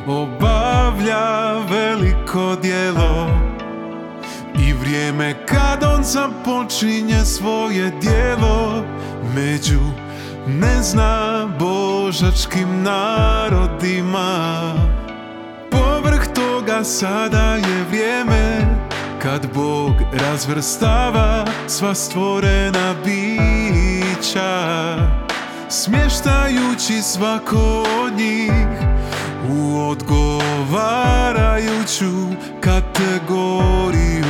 obavlja veliko djelo. I vrijeme kad on započinje svoje djelo među ne zna božačkim narodima. Povrh toga sada je vrijeme kad Bog razvrstava sva stvorena bića, smještajući svako od njih u odgovarajuću kategoriju,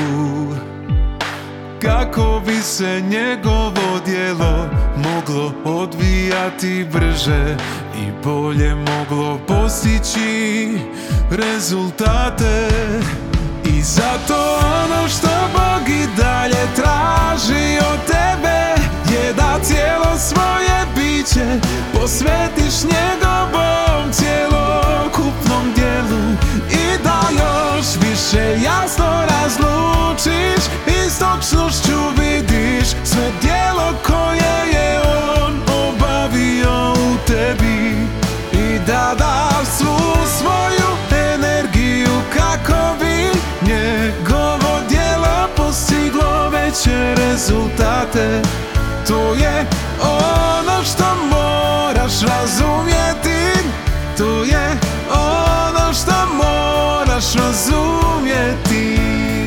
kako bi se njegovo djelo moglo odvijati brže i bolje moglo postići rezultate. I zato ono što Bog i dalje traži od tebe je da cijelo svoje biće posvetiš njegovom cjelokupnom djelu i da još više jasno razlučiš i s točnošću vidiš sve djelo koje je on obavio u tebi i da daš svu svoju energiju kako bi njegovo djelo postiglo veće rezultate. To je ono što moraš razumjeti, to je ono što moraš razumjeti.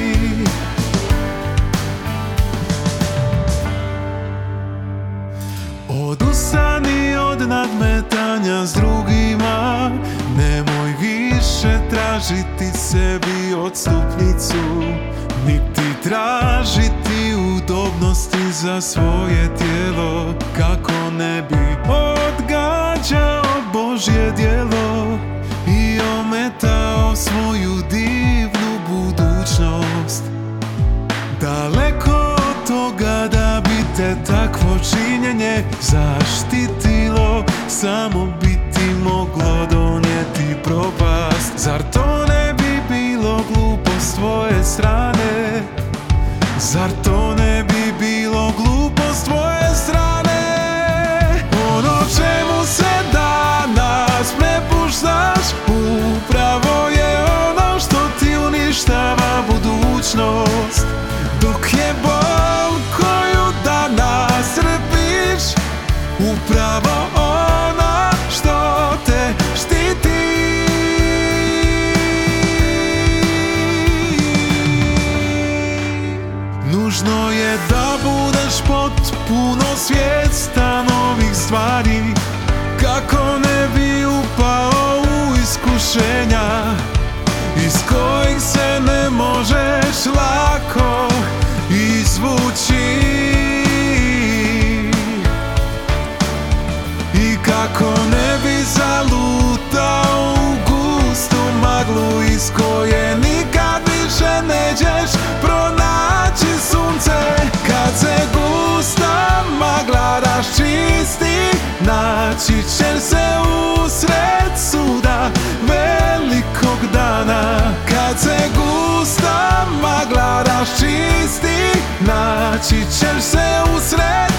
Odustani od nadmetanja s drugima, nemoj više tražiti sebi odstupnicu, niti tražiti udobnosti za svoje tijelo, kako ne bi odgađao Božje djelo i ometao svoju divnu budućnost. Daleko od toga da bi te takvo činjenje zaštitilo, samo bi ti moglo donijeti propast. Zar to ne bi bilo glupo s tvoje strane? Zar to ne bi bilo glupo s tvoje strane? Ono čemu se danas prepuštaš upravo je ono što ti uništava budućnost. Dok je bol koju danas trpiš upravo ona što te štiti. Nužno je da budeš potpuno svjestan ovih stvari, kako ne bi upao u iskušenja iz kojih se ne možeš lako izvući, i kako ne bi zalutao u gustu maglu iz koje nikad više nećeš pronaći sunce. Kad se gusta magla raščisti, naći ćeš se usred suda velikog dana. Kad se gusta magla raščisti, naći ćeš se usred